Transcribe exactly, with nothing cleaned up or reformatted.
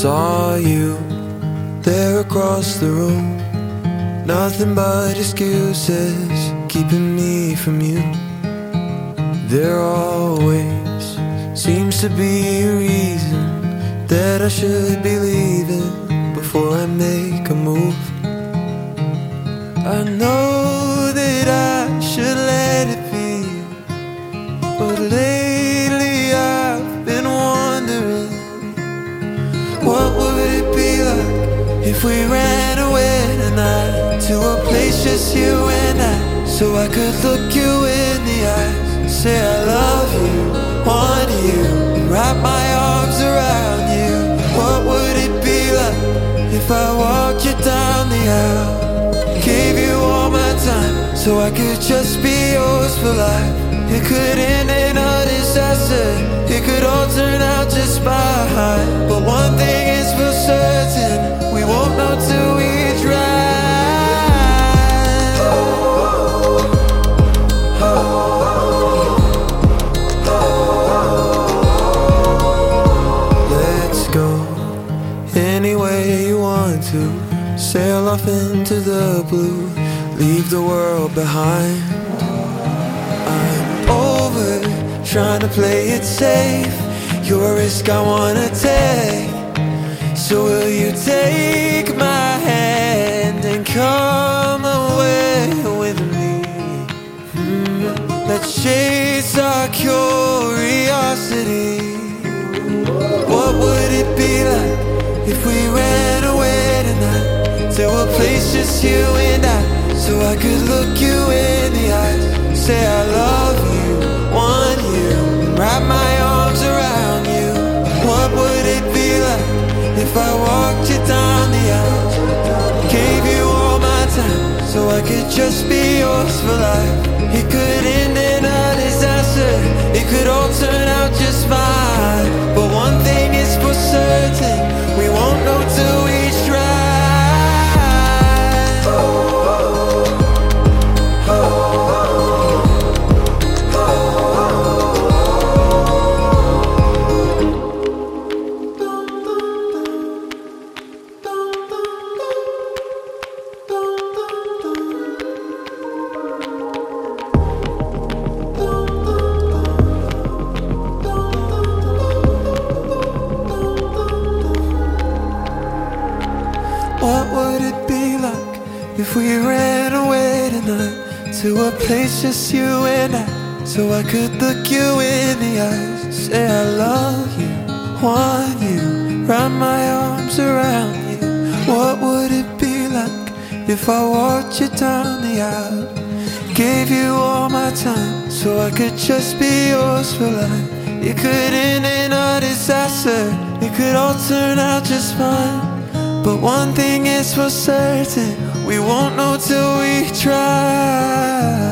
saw you there across the room. Nothing but excuses keeping me from you. There always seems to be a reason that I should be leaving before I make a move. I know that I should let it be, but lately I've been wondering, what would it be like if we ran away tonight to a place just you and I, so I could look you in the eyes and say I love you, want you, and wrap my arms around you. What would it be like if I walked you down the aisle, gave you all my time so I could just be yours for life? It could end in a disaster, it could all turn out just fine, but one thing is for certain, we won't know till we try. Let's go any way you want to, sail off into the blue, leave the world behind. I'm over trying to play it safe, you're a risk I wanna take. So will you take my hand and come away with me? hmm. Let's chase our curiosity. What would it be like if we ran away tonight to a place just you and I, so I could look you in the eyes, say I love you, want you, and wrap my arms around you? What would it be like if I walked you down the aisle, gave you all my time so I could just be yours for life? It could end in a disaster, it could all turn out just fine, but one thing is for certain, we won't know till we try. What would it be like if we ran away tonight to a place just you and I, so I could look you in the eyes, say I love you, want you, wrap my arms around you? What would it be like if I walked you down the aisle, gave you all my time so I could just be yours for life? It could end in a disaster, it could all turn out just fine, but one thing is for certain, we won't know till we try.